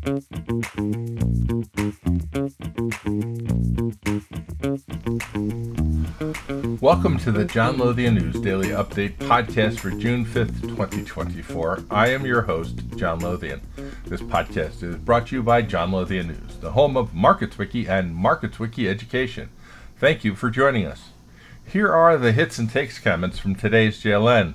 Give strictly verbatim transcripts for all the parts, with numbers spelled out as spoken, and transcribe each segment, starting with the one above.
Welcome to the John Lothian News Daily Update podcast for June fifth, twenty twenty-four. I am your host, John Lothian. This podcast is brought to you by John Lothian News, the home of MarketsWiki and MarketsWiki Education. Thank you for joining us. Here are the hits and takes comments from today's J L N.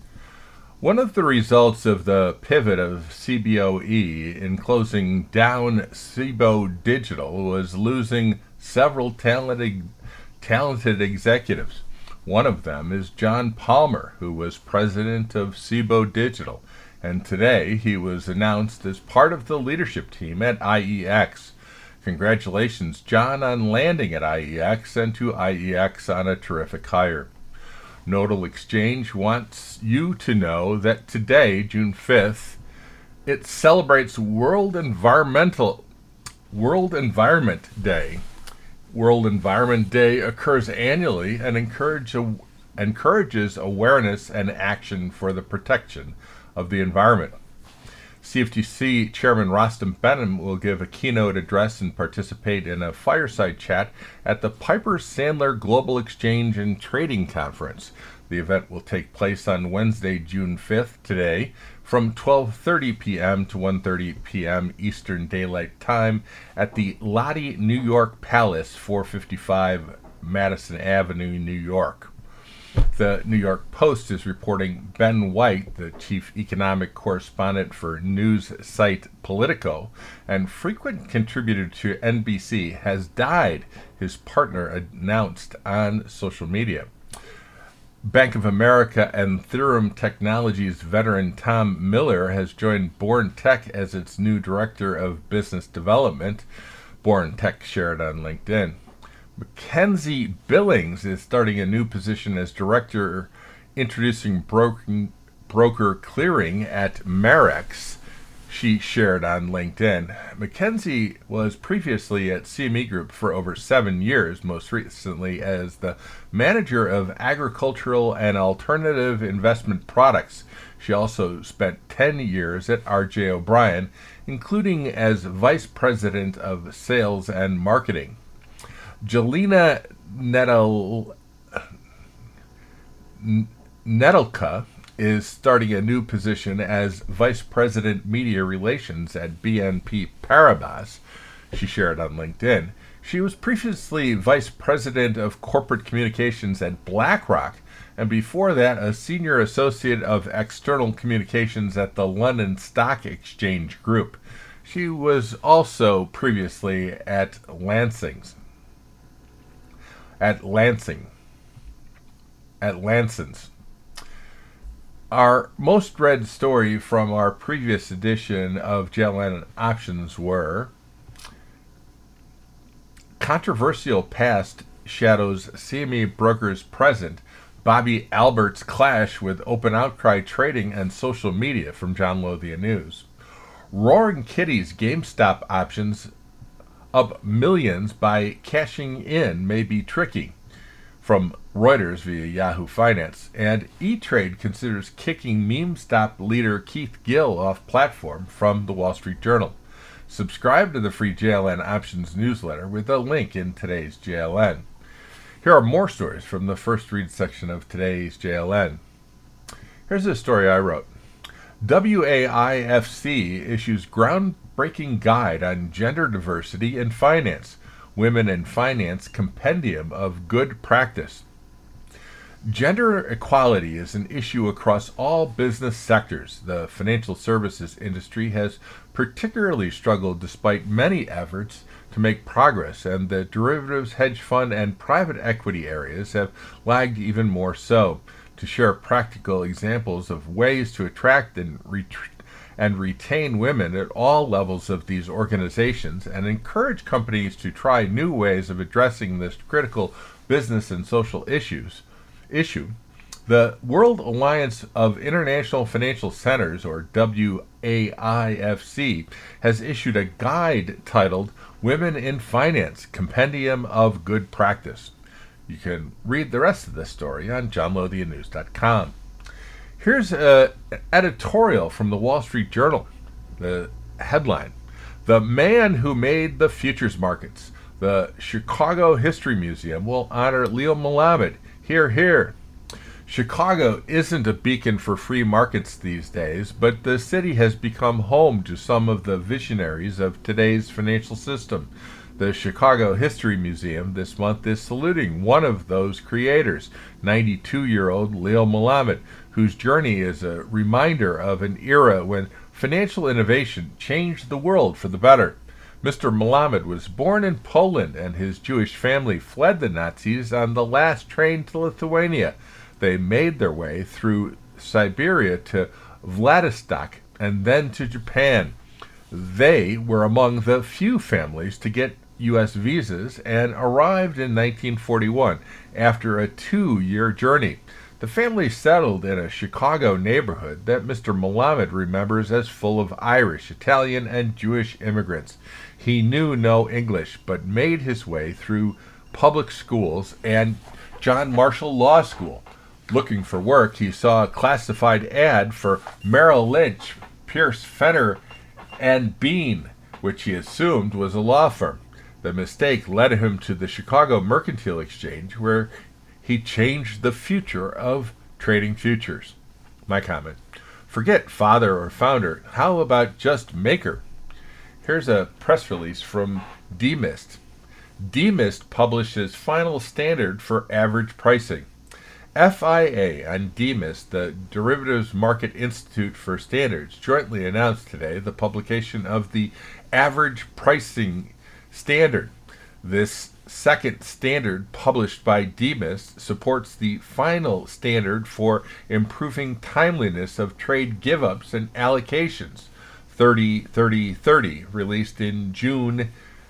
One of the results of the pivot of C B O E in closing down Cboe Digital was losing several talented, talented executives. One of them is John Palmer, who was president of Cboe Digital, and today he was announced as part of the leadership team at I E X. Congratulations, John, on landing at I E X, and to I E X on a terrific hire. Nodal Exchange wants you to know that today, June fifth, it celebrates World Environmental World Environment Day. World Environment Day occurs annually and encourage, encourages awareness and action for the protection of the environment. C F T C Chairman Rostam Behnam will give a keynote address and participate in a fireside chat at the Piper Sandler Global Exchange and Trading Conference. The event will take place on Wednesday, June fifth, today, from twelve thirty p.m. to one thirty p.m. Eastern Daylight Time at the Lottie New York Palace, four fifty-five Madison Avenue, New York. The New York Post is reporting Ben White, the chief economic correspondent for news site Politico and frequent contributor to N B C, has died, his partner announced on social media. Bank of America and Theorem Technologies veteran Tom Miller has joined Born Tech as its new director of business development. Born Tech shared on LinkedIn. Mackenzie Billings is starting a new position as director, introducing broker, broker clearing at Marex, she shared on LinkedIn. Mackenzie was previously at C M E Group for over seven years, most recently as the manager of agricultural and alternative investment products. She also spent ten years at R J O'Brien, including as vice president of sales and marketing. Jelena Nedel, Nedelka is starting a new position as Vice President Media Relations at B N P Paribas, she shared on LinkedIn. She was previously Vice President of Corporate Communications at BlackRock, and before that a Senior Associate of External Communications at the London Stock Exchange Group. She was also previously at Lansing's. At Lansing. At Lansing's. Our most read story from our previous edition of J L N Options were: controversial past shadows C M E brokers present, Bobby Albert's clash with Open Outcry Trading and social media from John Lothian News. Roaring Kitties GameStop options up millions by cashing in may be tricky, from Reuters via Yahoo Finance. And E-Trade considers kicking MemeStop leader Keith Gill off platform, from the Wall Street Journal. Subscribe to the free J L N Options newsletter with a link in today's J L N. Here are more stories from the first read section of today's J L N. Here's a story I wrote. W A I F C issues groundbreaking guide on gender diversity in finance. Women in Finance Compendium of Good Practice. Gender equality is an issue across all business sectors. The financial services industry has particularly struggled despite many efforts to make progress, and the derivatives, hedge fund, and private equity areas have lagged even more so. To share practical examples of ways to attract and ret- and retain women at all levels of these organizations, and encourage companies to try new ways of addressing this critical business and social issues issue, the World Alliance of International Financial Centers, or W A I F C, has issued a guide titled Women in Finance, Compendium of Good Practice. You can read the rest of this story on john lothian news dot com. Here's an editorial from the Wall Street Journal. The headline: The man who made the futures markets. The Chicago History Museum will honor Leo Melamed. Hear, hear. Chicago isn't a beacon for free markets these days, but the city has become home to some of the visionaries of today's financial system. The Chicago History Museum this month is saluting one of those creators, ninety-two-year-old Leo Melamed, whose journey is a reminder of an era when financial innovation changed the world for the better. Mister Melamed was born in Poland, and his Jewish family fled the Nazis on the last train to Lithuania. They made their way through Siberia to Vladivostok and then to Japan. They were among the few families to get U S visas and arrived in nineteen forty-one after a two-year journey. The family settled in a Chicago neighborhood that Mister Melamed remembers as full of Irish, Italian, and Jewish immigrants. He knew no English, but made his way through public schools and John Marshall Law School. Looking for work, he saw a classified ad for Merrill Lynch, Pierce, Fenner, and Bean, which he assumed was a law firm. The mistake led him to the Chicago Mercantile Exchange, where he changed the future of trading futures. My comment: forget father or founder. How about just maker? Here's a press release from D MIST. D MIST publishes final standard for average pricing. F I A and D MIST, the Derivatives Market Institute for Standards, jointly announced today the publication of the average pricing standard. This second standard, published by D MIST, supports the final standard for improving timeliness of trade give-ups and allocations, thirty thirty thirty, released in June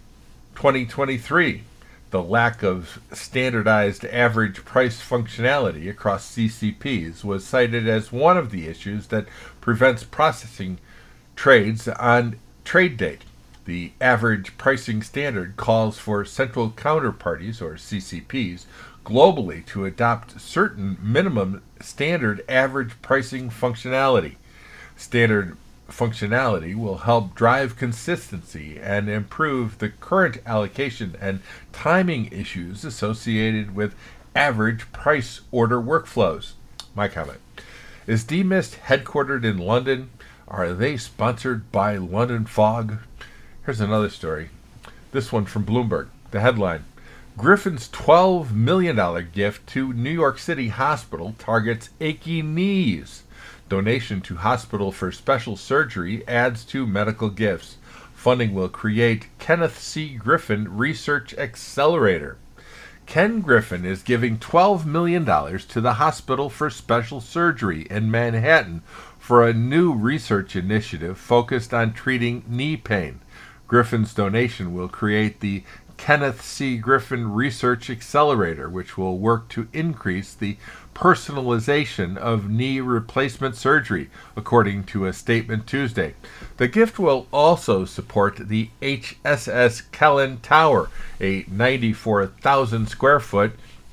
twenty twenty-three. The lack of standardized average price functionality across C C Ps was cited as one of the issues that prevents processing trades on trade date. The average pricing standard calls for central counterparties, or C C Ps, globally to adopt certain minimum standard average pricing functionality. Standard functionality will help drive consistency and improve the current allocation and timing issues associated with average price order workflows. My comment: is D MIST headquartered in London? Are they sponsored by London Fog? Here's another story. This one from Bloomberg. The headline: Griffin's twelve million dollars gift to New York City Hospital targets achy knees. Donation to hospital for special surgery adds to medical gifts. Funding will create Kenneth C. Griffin Research Accelerator. Ken Griffin is giving twelve million dollars to the Hospital for Special Surgery in Manhattan for a new research initiative focused on treating knee pain. Griffin's donation will create the Kenneth C. Griffin Research Accelerator, which will work to increase the personalization of knee replacement surgery, according to a statement Tuesday. The gift will also support the H S S Kellen Tower, a ninety-four thousand square foot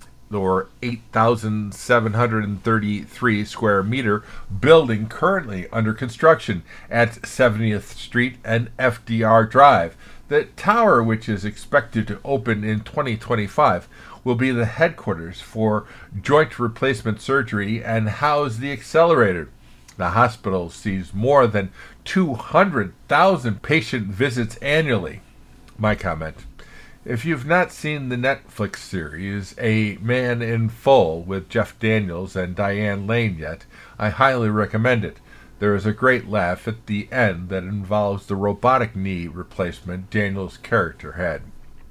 or eight thousand seven hundred thirty-three square meter building currently under construction at seventieth Street and F D R Drive. The tower, which is expected to open in twenty twenty-five, will be the headquarters for joint replacement surgery and house the accelerator. The hospital sees more than two hundred thousand patient visits annually. My comment: if you've not seen the Netflix series A Man in Full with Jeff Daniels and Diane Lane yet, I highly recommend it. There is a great laugh at the end that involves the robotic knee replacement Daniels' character had.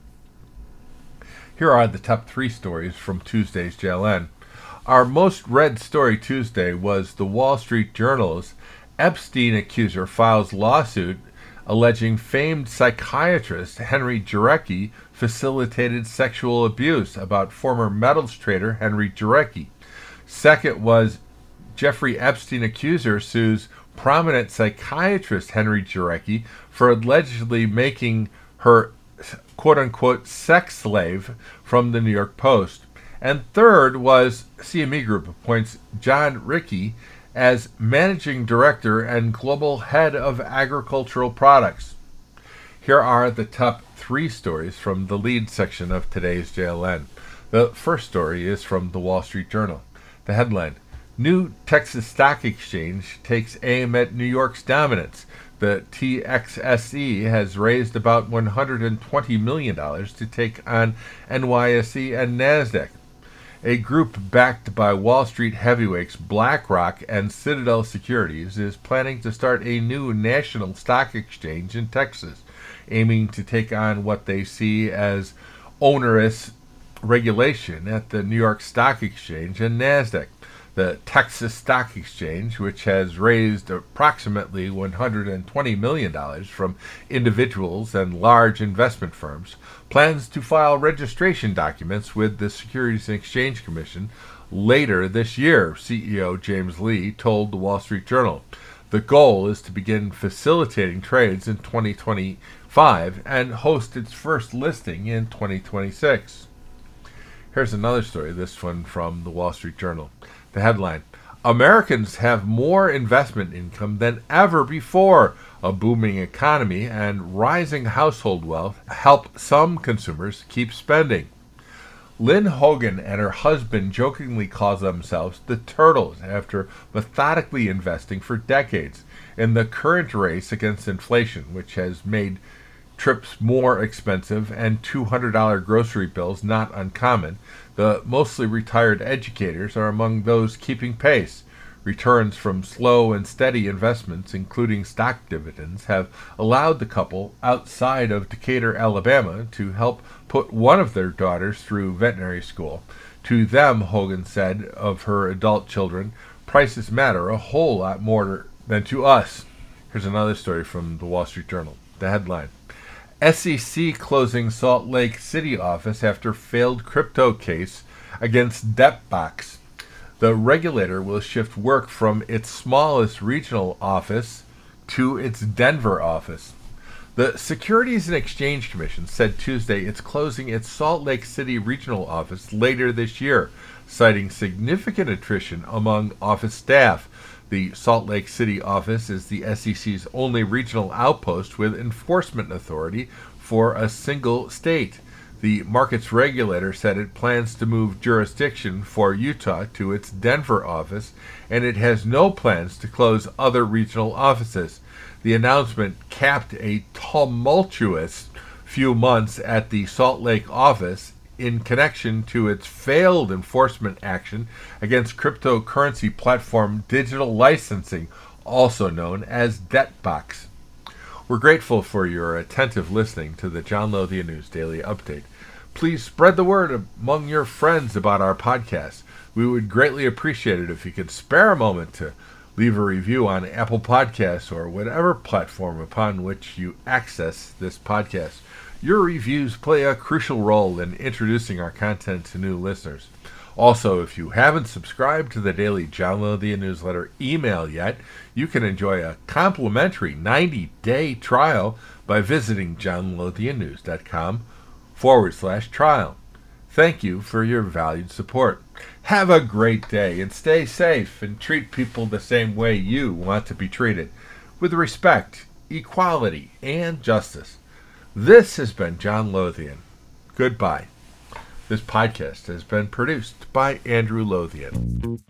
Here are the top three stories from Tuesday's J L N. Our most read story Tuesday was the Wall Street Journal's Epstein accuser files lawsuit alleging famed psychiatrist Henry Jarecki facilitated sexual abuse about former metals trader Henry Jarecki. Second was Jeffrey Epstein accuser sues prominent psychiatrist Henry Jarecki for allegedly making her quote-unquote sex slave from the New York Post. And third was C M E Group appoints John Rickey as managing director and global head of agricultural products. Here are the top three stories from the lead section of today's J L N. The first story is from the Wall Street Journal. The headline, New Texas Stock Exchange takes aim at New York's dominance. The T X S E has raised about one hundred twenty million dollars to take on N Y S E and NASDAQ. A group backed by Wall Street heavyweights BlackRock and Citadel Securities is planning to start a new national stock exchange in Texas, aiming to take on what they see as onerous regulation at the New York Stock Exchange and NASDAQ. The Texas Stock Exchange, which has raised approximately one hundred twenty million dollars from individuals and large investment firms, plans to file registration documents with the Securities and Exchange Commission later this year, C E O James Lee told the Wall Street Journal. The goal is to begin facilitating trades in twenty twenty-five and host its first listing in twenty twenty-six. Here's another story, this one from the Wall Street Journal. The headline, Americans have more investment income than ever before. A booming economy and rising household wealth help some consumers keep spending. Lynn Hogan and her husband jokingly call themselves the Turtles after methodically investing for decades in the current race against inflation, which has made trips more expensive and two hundred dollars grocery bills not uncommon. The mostly retired educators are among those keeping pace. Returns from slow and steady investments, including stock dividends, have allowed the couple outside of Decatur, Alabama, to help put one of their daughters through veterinary school. To them, Hogan said of her adult children, prices matter a whole lot more than to us. Here's another story from the Wall Street Journal. The headline, S E C closing Salt Lake City office after failed crypto case against DebtBox. The regulator will shift work from its smallest regional office to its Denver office. The Securities and Exchange Commission said Tuesday it's closing its Salt Lake City regional office later this year, citing significant attrition among office staff. The Salt Lake City office is the S E C's only regional outpost with enforcement authority for a single state. The markets regulator said it plans to move jurisdiction for Utah to its Denver office, and it has no plans to close other regional offices. The announcement capped a tumultuous few months at the Salt Lake office in connection to its failed enforcement action against cryptocurrency platform Digital Licensing, also known as DebtBox. We're grateful for your attentive listening to the John Lothian News Daily Update. Please spread the word among your friends about our podcast. We would greatly appreciate it if you could spare a moment to leave a review on Apple Podcasts or whatever platform upon which you access this podcast. Your reviews play a crucial role in introducing our content to new listeners. Also, if you haven't subscribed to the daily John Lothian newsletter email yet, you can enjoy a complimentary ninety-day trial by visiting johnlothiannews.com forward slash trial. Thank you for your valued support. Have a great day and stay safe and treat people the same way you want to be treated, with respect, equality, and justice. This has been John Lothian. Goodbye. This podcast has been produced by Andrew Lothian.